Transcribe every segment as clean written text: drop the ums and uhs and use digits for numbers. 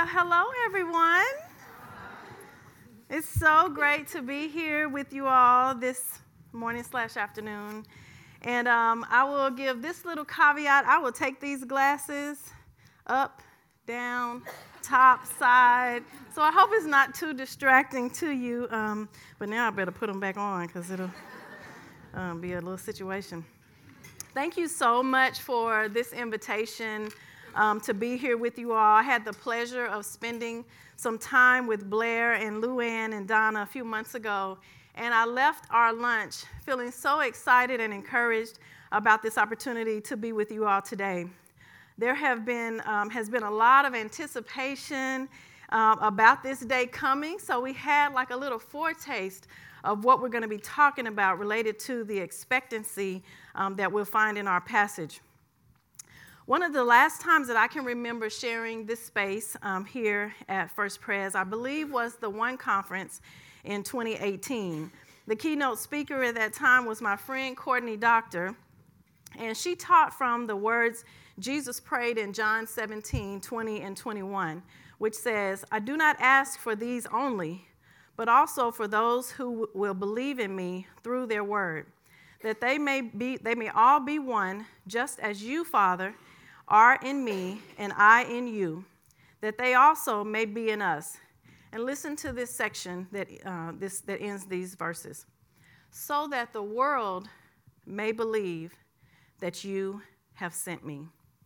Well, hello, everyone. It's so great to be here with you all this morning/afternoon. And I will give this little caveat. I will take these glasses up, down, top, side. So I hope it's not too distracting to you. But now I better put them back on because it'll be a little situation. Thank you so much for this invitation to be here with you all. I had the pleasure of spending some time with Blair and Luann and Donna a few months ago, and I left our lunch feeling so excited and encouraged about this opportunity to be with you all today. There has been a lot of anticipation about this day coming, so we had like a little foretaste of what we're going to be talking about related to the expectancy that we'll find in our passage. One of the last times that I can remember sharing this space here at First Pres, I believe, was the One Conference in 2018. The keynote speaker at that time was my friend Courtney Doctor, and she taught from the words Jesus prayed in John 17:20 and 21, which says, "I do not ask for these only, but also for those who will believe in me through their word, that they may all be one, just as you, Father, are in me and I in you, that they also may be in us." And listen to this section that ends these verses. "So that the world may believe that you have sent me."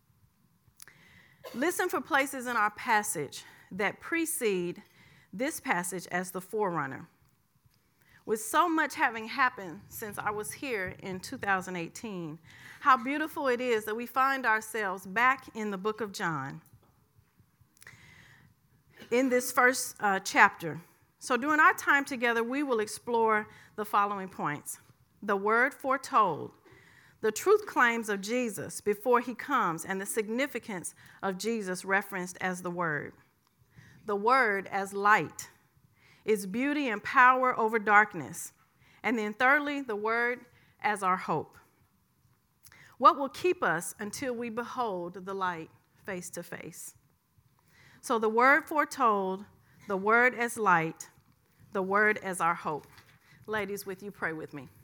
Listen for places in our passage that precede this passage as the forerunner. With so much having happened since I was here in 2018, how beautiful it is that we find ourselves back in the book of John in this first chapter. So during our time together, we will explore the following points: the word foretold, the truth claims of Jesus before he comes, and the significance of Jesus referenced as the word as light, its beauty and power over darkness. And then thirdly, the word as our hope. What will keep us until we behold the light face to face? So the word foretold, the word as light, the word as our hope. Ladies, with you, pray with me.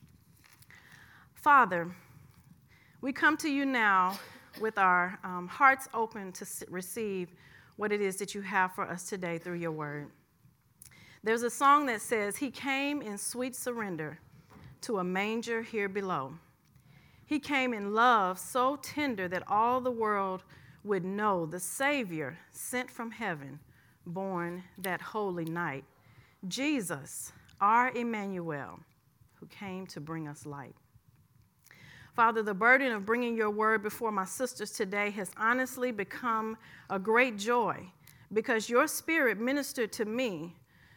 Father, we come to you now with our hearts open to receive what it is that you have for us today through your word. There's a song that says, "He came in sweet surrender to a manger here below. He came in love so tender that all the world would know the Savior sent from heaven, born that holy night. Jesus, our Emmanuel, who came to bring us light." Father, the burden of bringing your word before my sisters today has honestly become a great joy because your spirit ministered to me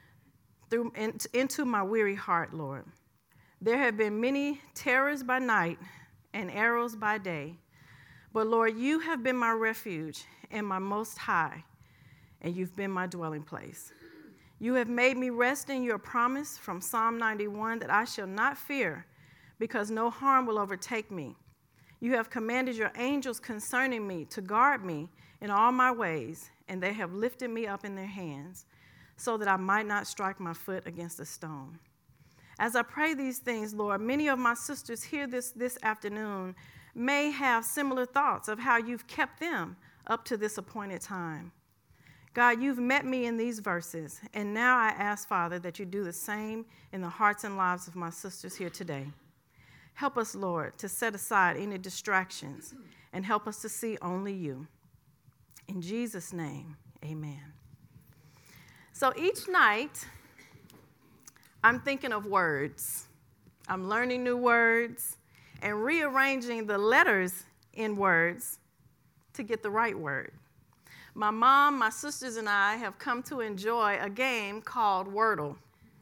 into my weary heart, Lord. There have been many terrors by night and arrows by day, but Lord, you have been my refuge and my most high, and you've been my dwelling place. You have made me rest in your promise from Psalm 91 that I shall not fear because no harm will overtake me. You have commanded your angels concerning me to guard me in all my ways, and they have lifted me up in their hands so that I might not strike my foot against a stone. As I pray these things, Lord, many of my sisters here this afternoon may have similar thoughts of how you've kept them up to this appointed time. God, you've met me in these verses, and now I ask, Father, that you do the same in the hearts and lives of my sisters here today. Help us, Lord, to set aside any distractions and help us to see only you. In Jesus' name, amen. So each night, I'm thinking of words. I'm learning new words and rearranging the letters in words to get the right word. My mom, my sisters, and I have come to enjoy a game called Wordle.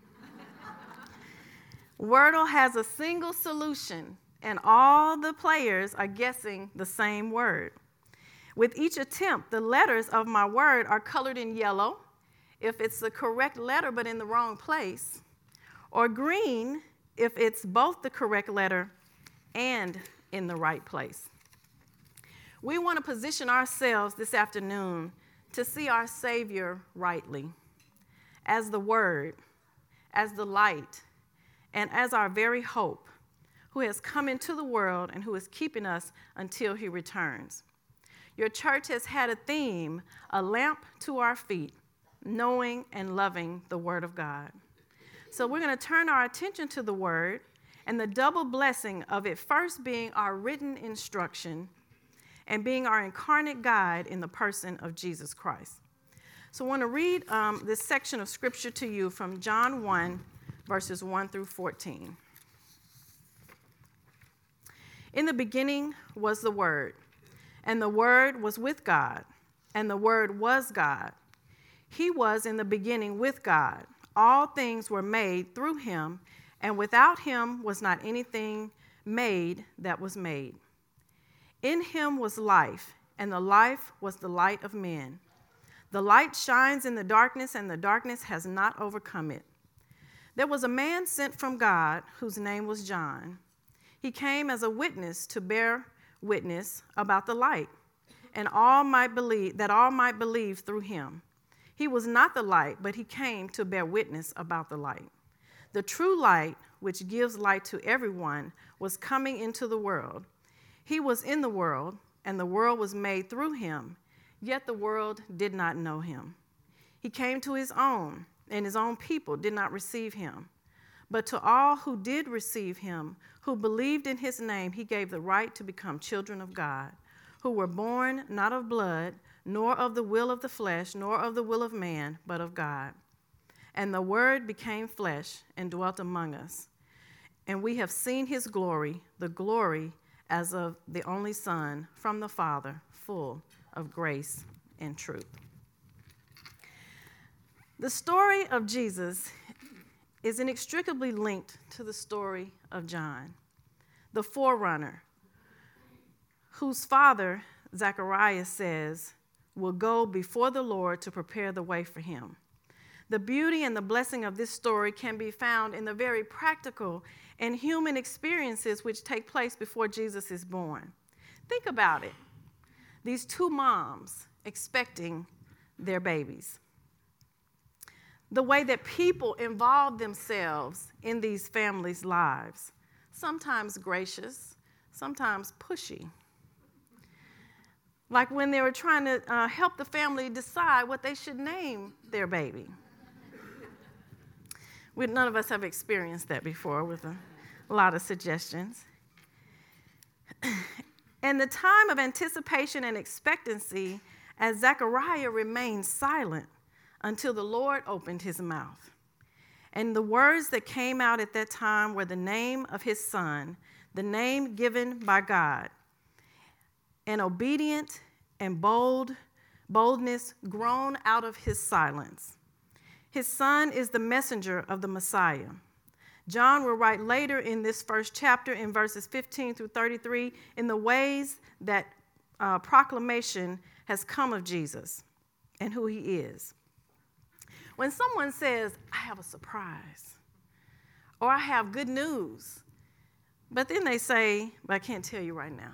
Wordle has a single solution, and all the players are guessing the same word. With each attempt, the letters of my word are colored in yellow if it's the correct letter but in the wrong place, or green if it's both the correct letter and in the right place. We want to position ourselves this afternoon to see our Savior rightly as the Word, as the light, and as our very hope, who has come into the world and who is keeping us until he returns. Your church has had a theme, a lamp to our feet, knowing and loving the Word of God. So we're going to turn our attention to the Word and the double blessing of it first being our written instruction and being our incarnate guide in the person of Jesus Christ. So I want to read this section of Scripture to you from John 1, verses 1 through 14. In the beginning was the Word, and the Word was with God, and the Word was God. He was in the beginning with God. All things were made through him, and without him was not anything made that was made. In him was life, and the life was the light of men. The light shines in the darkness, and the darkness has not overcome it. There was a man sent from God whose name was John. He came as a witness to bear witness about the light, and all might believe through him. He was not the light, but he came to bear witness about the light. The true light, which gives light to everyone, was coming into the world. He was in the world, and the world was made through him, yet the world did not know him. He came to his own, and his own people did not receive him. But to all who did receive him, who believed in his name, he gave the right to become children of God, who were born not of blood, nor of the will of the flesh, nor of the will of man, but of God. And the Word became flesh and dwelt among us. And we have seen his glory, the glory as of the only Son from the Father, full of grace and truth. The story of Jesus is inextricably linked to the story of John, the forerunner, whose father, Zacharias, says, will go before the Lord to prepare the way for him. The beauty and the blessing of this story can be found in the very practical and human experiences which take place before Jesus is born. Think about it. These two moms expecting their babies. The way that people involve themselves in these families' lives, sometimes gracious, sometimes pushy. Like when they were trying to help the family decide what they should name their baby. None of us have experienced that before with a lot of suggestions. And the time of anticipation and expectancy as Zechariah remained silent until the Lord opened his mouth. And the words that came out at that time were the name of his son, the name given by God. And obedient and boldness grown out of his silence. His son is the messenger of the Messiah. John will write later in this first chapter in verses 15 through 33 in the ways that proclamation has come of Jesus and who he is. When someone says, I have a surprise, or I have good news, but then they say, but I can't tell you right now.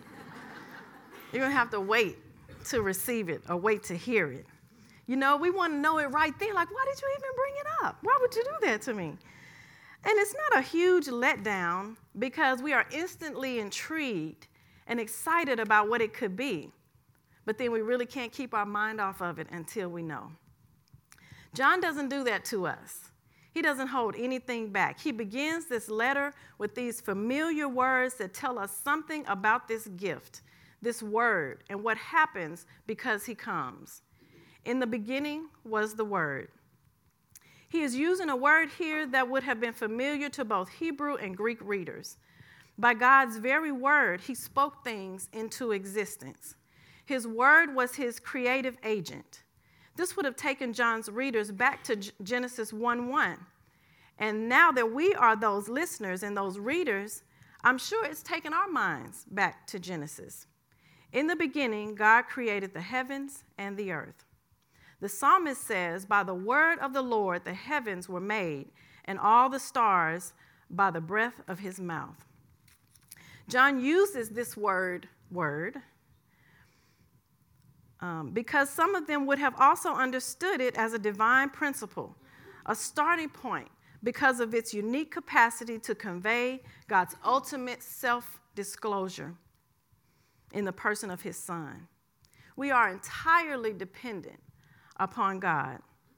You're going to have to wait to receive it or wait to hear it. You know, we want to know it right there. Like, why did you even bring it up? Why would you do that to me? And it's not a huge letdown because we are instantly intrigued and excited about what it could be. But then we really can't keep our mind off of it until we know. John doesn't do that to us. He doesn't hold anything back. He begins this letter with these familiar words that tell us something about this gift, this word, and what happens because he comes. In the beginning was the Word. He is using a word here that would have been familiar to both Hebrew and Greek readers. By God's very word, he spoke things into existence. His word was his creative agent. This would have taken John's readers back to Genesis 1:1. And now that we are those listeners and those readers, I'm sure it's taken our minds back to Genesis. In the beginning, God created the heavens and the earth. The psalmist says, by the word of the Lord, the heavens were made, and all the stars by the breath of his mouth. John uses this word, because some of them would have also understood it as a divine principle, a starting point, because of its unique capacity to convey God's ultimate self-disclosure in the person of his Son. We are entirely dependent upon God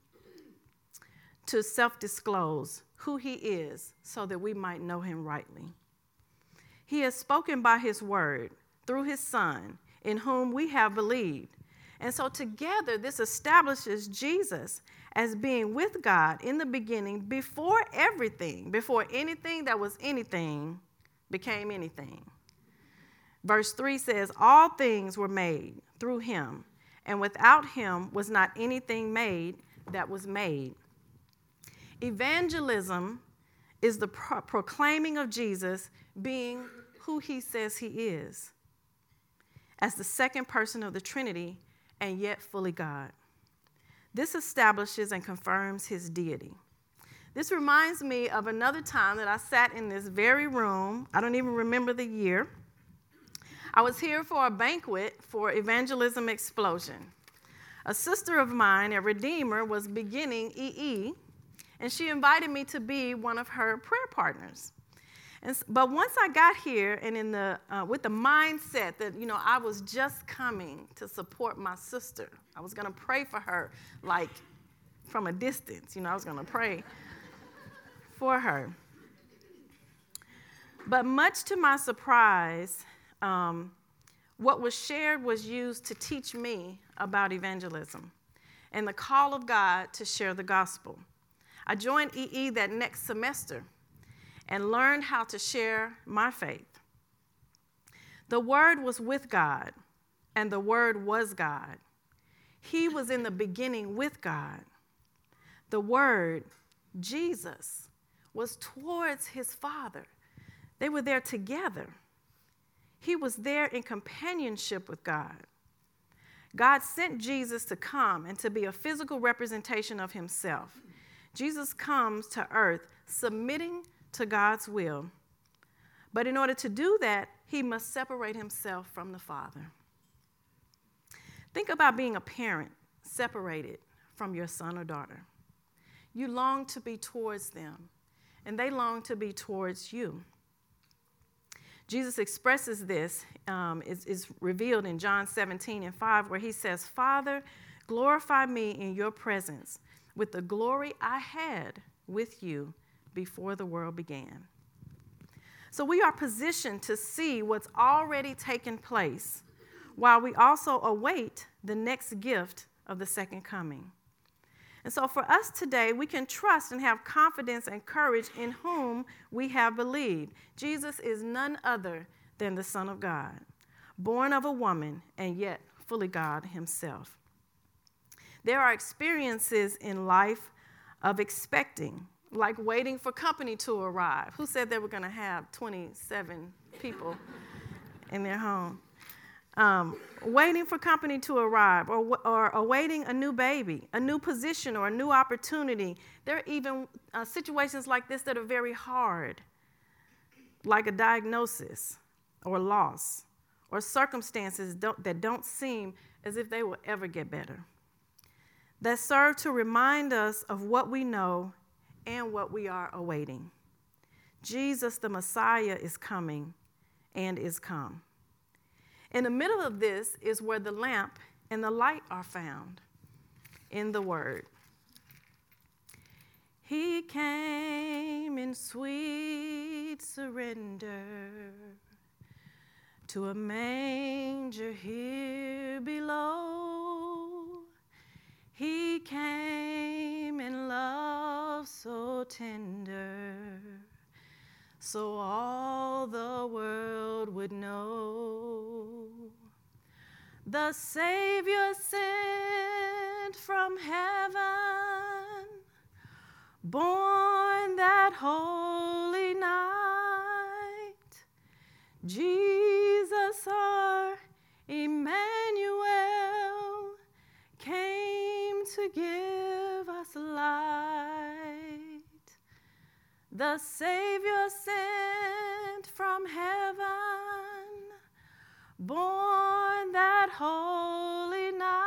to self-disclose who he is so that we might know him rightly. He has spoken by his word through his Son, in whom we have believed. And so together, this establishes Jesus as being with God in the beginning before everything, before anything that was anything became anything. Verse 3 says, all things were made through him, and without him was not anything made that was made. Evangelism is the proclaiming of Jesus being who he says he is, as the second person of the Trinity and yet fully God. This establishes and confirms his deity. This reminds me of another time that I sat in this very room. I don't even remember the year. I was here for a banquet for Evangelism Explosion. A sister of mine at Redeemer was beginning EE, and she invited me to be one of her prayer partners. But once I got here and with the mindset that, I was just coming to support my sister, I was going to pray for her, like from a distance. I was going to pray for her. But much to my surprise, what was shared was used to teach me about evangelism and the call of God to share the gospel. I joined EE that next semester and learned how to share my faith. The Word was with God, and the Word was God. He was in the beginning with God. The Word, Jesus, was towards his Father. They were there together. He was there in companionship with God. God sent Jesus to come and to be a physical representation of himself. Jesus comes to earth submitting to God's will. But in order to do that, he must separate himself from the Father. Think about being a parent separated from your son or daughter. You long to be towards them, and they long to be towards you. Jesus expresses this, is revealed in John 17:5, where he says, Father, glorify me in your presence with the glory I had with you before the world began. So we are positioned to see what's already taken place while we also await the next gift of the second coming. And so for us today, we can trust and have confidence and courage in whom we have believed. Jesus is none other than the Son of God, born of a woman and yet fully God himself. There are experiences in life of expecting, like waiting for company to arrive. Who said they were going to have 27 people in their home? Waiting for company to arrive, or awaiting a new baby, a new position, or a new opportunity. There are even situations like this that are very hard, like a diagnosis or loss, or circumstances that don't seem as if they will ever get better, that serve to remind us of what we know and what we are awaiting. Jesus, the Messiah, is coming and is come. In the middle of this is where the lamp and the light are found in the Word. He came in sweet surrender to a manger here below. He came in love so tender, so all the world would know. The Savior sent from heaven, born that holy night. Jesus, our Emmanuel, came to give us light. The Savior sent from heaven, born that holy night.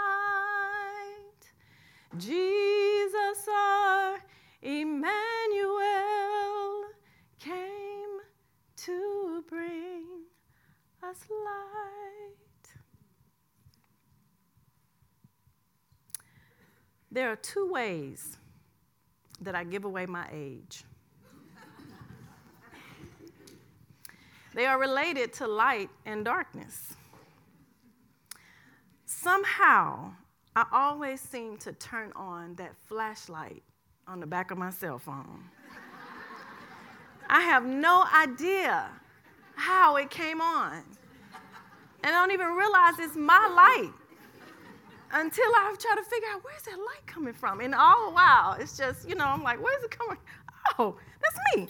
Jesus, our Emmanuel, came to bring us light. There are two ways that I give away my age. They are related to light and darkness. Somehow, I always seem to turn on that flashlight on the back of my cell phone. I have no idea how it came on. And I don't even realize it's my light until I try to figure out, where's that light coming from? And all the while, it's just, I'm like, where's it coming? Oh, that's me.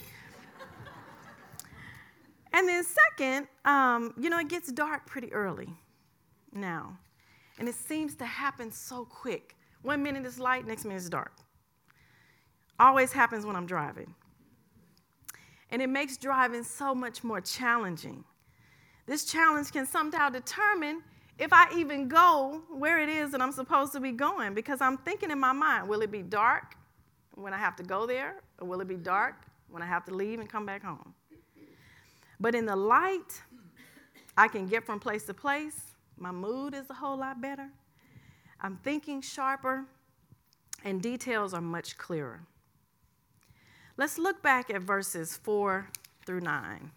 And then second, it gets dark pretty early now. And it seems to happen so quick. 1 minute it's light, next minute it's dark. Always happens when I'm driving. And it makes driving so much more challenging. This challenge can somehow determine if I even go where it is that I'm supposed to be going, because I'm thinking in my mind, will it be dark when I have to go there, or will it be dark when I have to leave and come back home? But in the light, I can get from place to place. My mood is a whole lot better. I'm thinking sharper, and details are much clearer. Let's look back at verses 4 through 9.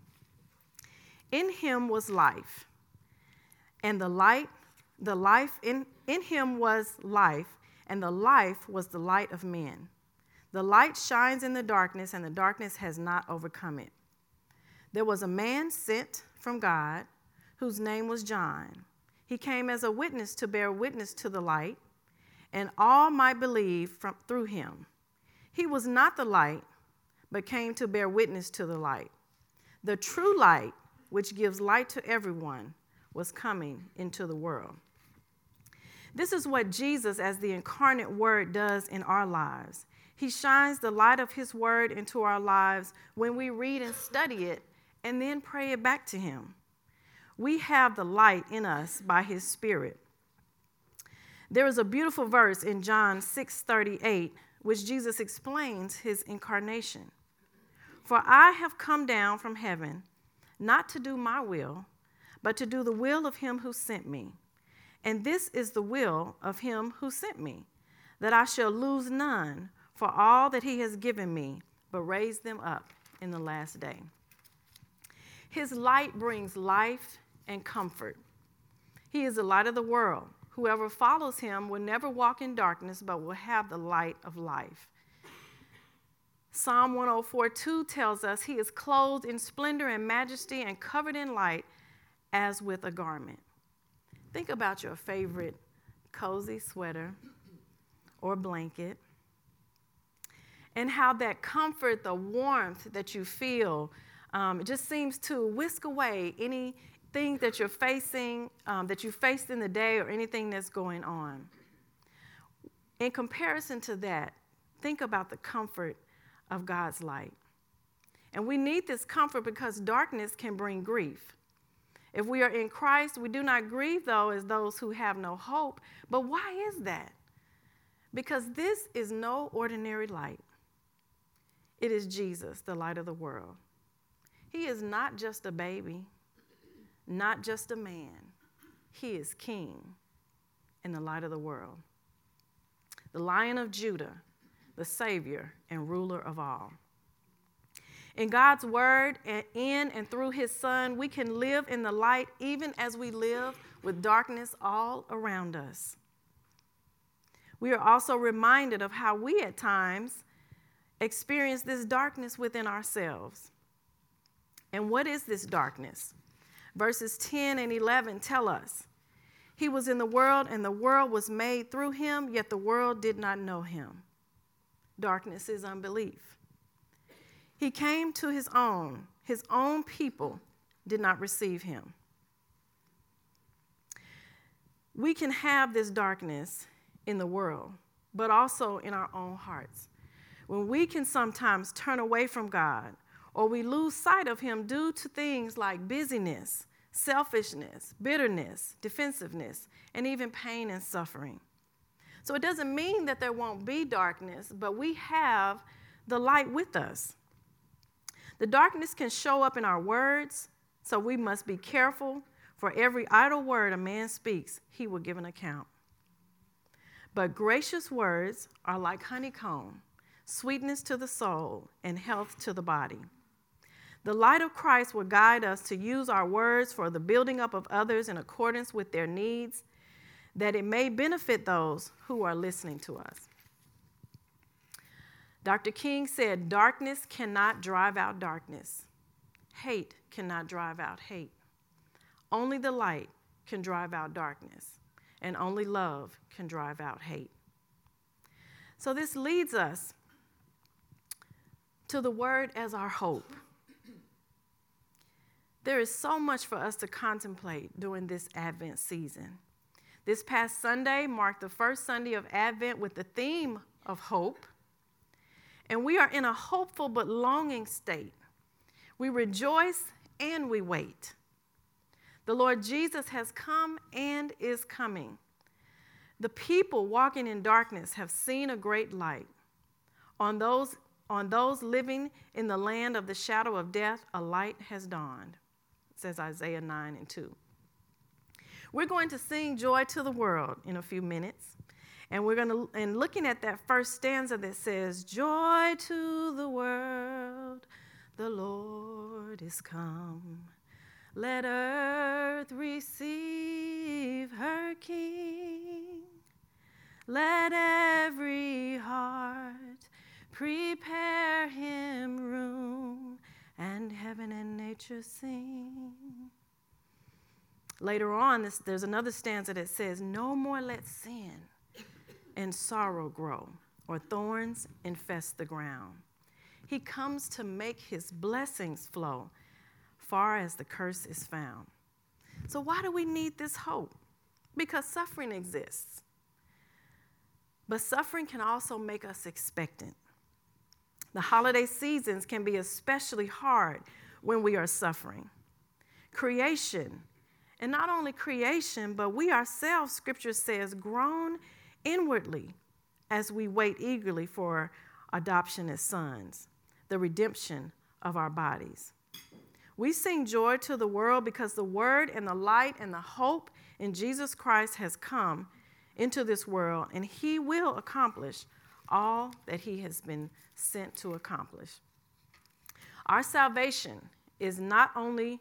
In him was life, and the life in him was life, and the life was the light of men. The light shines in the darkness, and the darkness has not overcome it. There was a man sent from God whose name was John. He came as a witness to bear witness to the light, and all might believe through him. He was not the light, but came to bear witness to the light. The true light, which gives light to everyone, was coming into the world. This is what Jesus, as the incarnate Word, does in our lives. He shines the light of his Word into our lives when we read and study it and then pray it back to him. We have the light in us by his Spirit. There is a beautiful verse in John 6:38, which Jesus explains his incarnation. For I have come down from heaven, not to do my will, but to do the will of him who sent me. And this is the will of him who sent me, that I shall lose none for all that he has given me, but raise them up in the last day. His light brings life and comfort. He is the light of the world. Whoever follows him will never walk in darkness, but will have the light of life. Psalm 104:2 tells us he is clothed in splendor and majesty and covered in light as with a garment. Think about your favorite cozy sweater or blanket, and how that comfort, the warmth that you feel, it just seems to whisk away anything that you're facing, that you faced in the day, or anything that's going on. In comparison to that, think about the comfort of God's light. And we need this comfort because darkness can bring grief. If we are in Christ, we do not grieve, though, as those who have no hope. But why is that? Because this is no ordinary light. It is Jesus, the light of the world. He is not just a baby, not just a man. He is King and the light of the world, the Lion of Judah, the Savior and ruler of all. In God's word and in and through his Son, we can live in the light even as we live with darkness all around us. We are also reminded of how we at times experience this darkness within ourselves. And what is this darkness? Verses 10 and 11 tell us, he was in the world and the world was made through him, yet the world did not know him. Darkness is unbelief. He came to his own people did not receive him. We can have this darkness in the world, but also in our own hearts. When we can sometimes turn away from God, or we lose sight of him due to things like busyness, selfishness, bitterness, defensiveness, and even pain and suffering. So it doesn't mean that there won't be darkness, but we have the light with us. The darkness can show up in our words, so we must be careful. For every idle word a man speaks, he will give an account. But gracious words are like honeycomb, sweetness to the soul and health to the body. The light of Christ will guide us to use our words for the building up of others in accordance with their needs, that it may benefit those who are listening to us. Dr. King said, darkness cannot drive out darkness. Hate cannot drive out hate. Only the light can drive out darkness, and only love can drive out hate. So this leads us to the word as our hope. There is so much for us to contemplate during this Advent season. This past Sunday marked the first Sunday of Advent with the theme of hope. And we are in a hopeful but longing state. We rejoice and we wait. The Lord Jesus has come and is coming. The people walking in darkness have seen a great light. On those living in the land of the shadow of death, a light has dawned, says Isaiah 9:2. We're going to sing Joy to the World in a few minutes. And looking at that first stanza that says, joy to the world, the Lord is come. Let earth receive her King. Let every heart prepare him room, and heaven and nature sing. Later on, there's another stanza that says, no more let sin and sorrow grow, or thorns infest the ground. He comes to make his blessings flow, far as the curse is found. So why do we need this hope? Because suffering exists. But suffering can also make us expectant. The holiday seasons can be especially hard when we are suffering. Creation, and not only creation, but we ourselves, Scripture says, groan inwardly as we wait eagerly for adoption as sons, the redemption of our bodies. We sing joy to the world because the word and the light and the hope in Jesus Christ has come into this world, and he will accomplish all that he has been sent to accomplish. Our salvation is only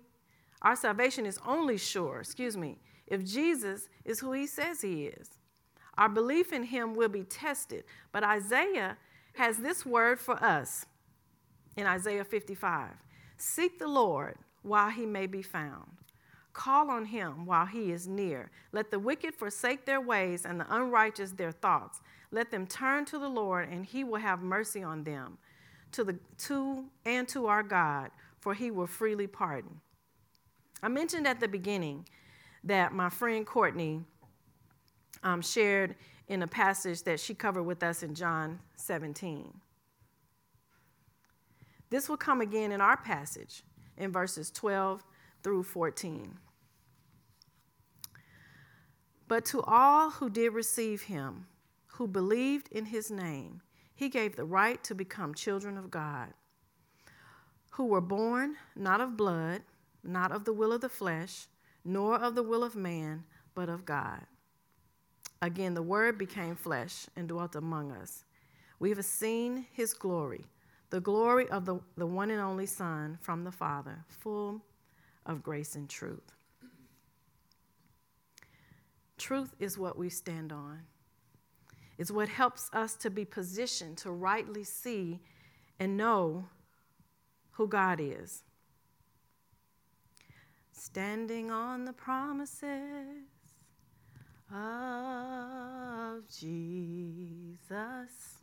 sure, if Jesus is who he says he is. Our belief in him will be tested, but Isaiah has this word for us in Isaiah 55. Seek the Lord while he may be found. Call on him while he is near. Let the wicked forsake their ways and the unrighteous their thoughts. Let them turn to the Lord, and he will have mercy on them, to our God, for he will freely pardon. I mentioned at the beginning that my friend Courtney shared in a passage that she covered with us in John 17. This will come again in our passage in verses 12 through 14. But to all who did receive him, who believed in his name, he gave the right to become children of God, who were born not of blood, not of the will of the flesh, nor of the will of man, but of God. Again, the Word became flesh and dwelt among us. We have seen his glory, the glory of the one and only Son from the Father, full of grace and truth. Truth is what we stand on. It's what helps us to be positioned to rightly see and know who God is. Standing on the promises of Jesus,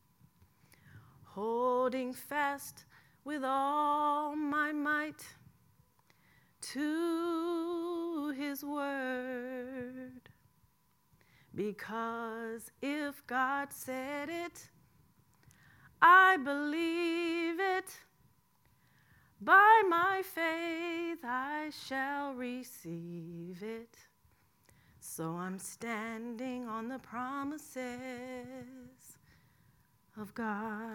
holding fast with all my might to his word. Because if God said it, I believe it. By my faith I shall receive it. So I'm standing on the promises of God.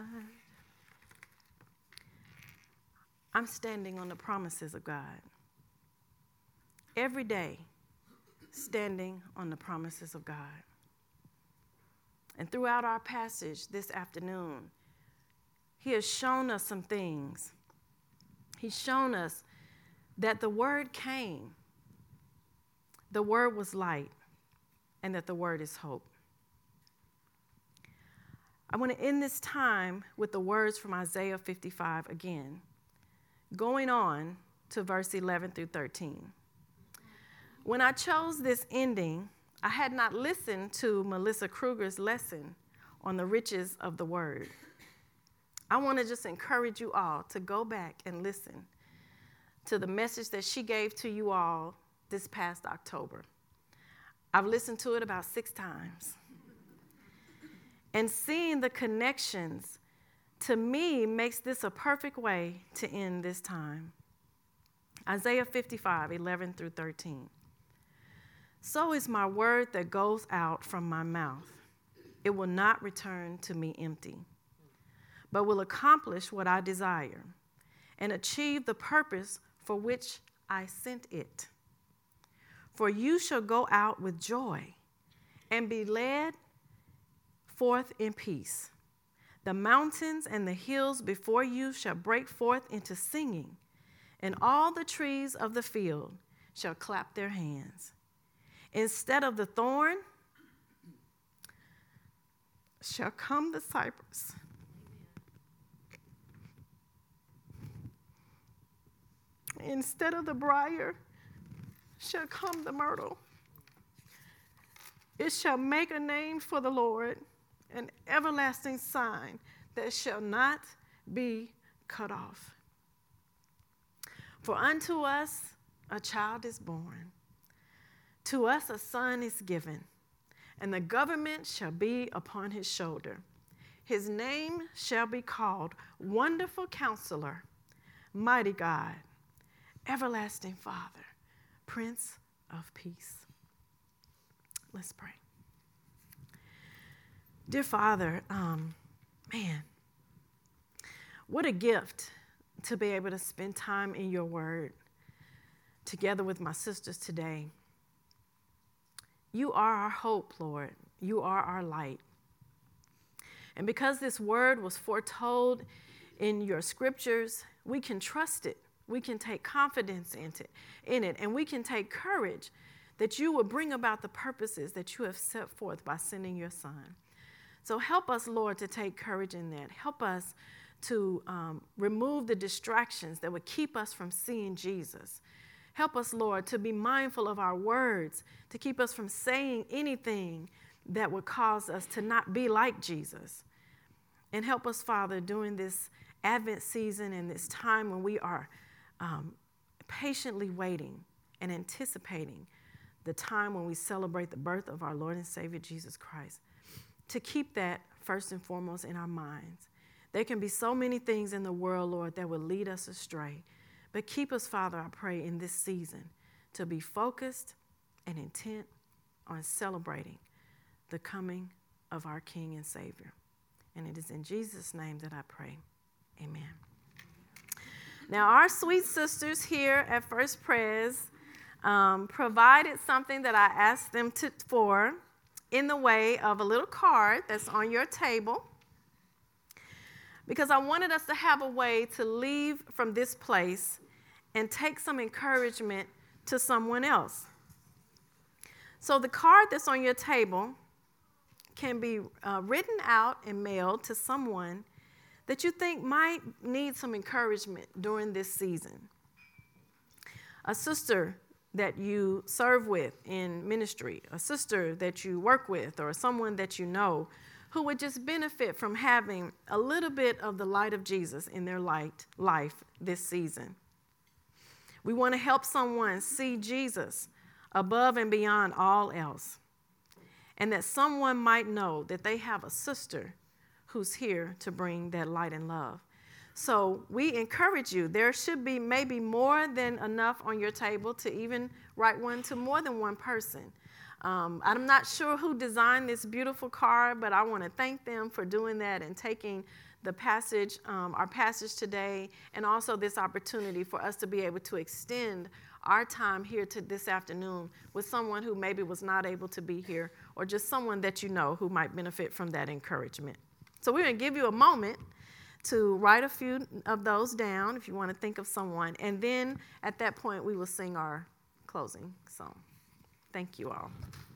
I'm standing on the promises of God. Every day, standing on the promises of God. And throughout our passage this afternoon, he has shown us some things. He's shown us that the word came, the word was light, and that the word is hope. I want to end this time with the words from Isaiah 55 again, going on to verse 11 through 13. When I chose this ending, I had not listened to Melissa Kruger's lesson on the riches of the word. I want to just encourage you all to go back and listen to the message that she gave to you all this past October. I've listened to it about 6 times. And seeing the connections, to me, makes this a perfect way to end this time. Isaiah 55, 11 through 13. So is my word that goes out from my mouth. It will not return to me empty, but will accomplish what I desire and achieve the purpose for which I sent it. For you shall go out with joy and be led forth in peace. The mountains and the hills before you shall break forth into singing, and all the trees of the field shall clap their hands. Instead of the thorn shall come the cypress. Instead of the briar shall come the myrtle. It shall make a name for the Lord, an everlasting sign that shall not be cut off. For unto us a child is born, to us a son is given, and the government shall be upon his shoulder. His name shall be called Wonderful Counselor, Mighty God, Everlasting Father, Prince of Peace. Let's pray. Dear Father, man, what a gift to be able to spend time in your word together with my sisters today. You are our hope, Lord. You are our light. And because this word was foretold in your scriptures, we can trust it. We can take confidence in it, and we can take courage that you will bring about the purposes that you have set forth by sending your Son. So help us, Lord, to take courage in that. Help us to remove the distractions that would keep us from seeing Jesus. Help us, Lord, to be mindful of our words, to keep us from saying anything that would cause us to not be like Jesus. And help us, Father, during this Advent season and this time when we are patiently waiting and anticipating the time when we celebrate the birth of our Lord and Savior Jesus Christ, to keep that first and foremost in our minds. There can be so many things in the world, Lord, that will lead us astray. But keep us, Father, I pray, in this season to be focused and intent on celebrating the coming of our King and Savior. And it is in Jesus' name that I pray. Amen. Now, our sweet sisters here at First Pres provided something that I asked them for in the way of a little card that's on your table, because I wanted us to have a way to leave from this place and take some encouragement to someone else. So the card that's on your table can be written out and mailed to someone that you think might need some encouragement during this season. A sister that you serve with in ministry, a sister that you work with, or someone that you know who would just benefit from having a little bit of the light of Jesus in their life this season. We want to help someone see Jesus above and beyond all else, and that someone might know that they have a sister who's here to bring that light and love. So we encourage you. There should be maybe more than enough on your table to even write one to more than one person. I'm not sure who designed this beautiful card, but I want to thank them for doing that and taking the passage, our passage today, and also this opportunity for us to be able to extend our time here to this afternoon with someone who maybe was not able to be here, or just someone that you know who might benefit from that encouragement. So we're going to give you a moment to write a few of those down if you want to think of someone, and then at that point we will sing our closing song. Thank you all.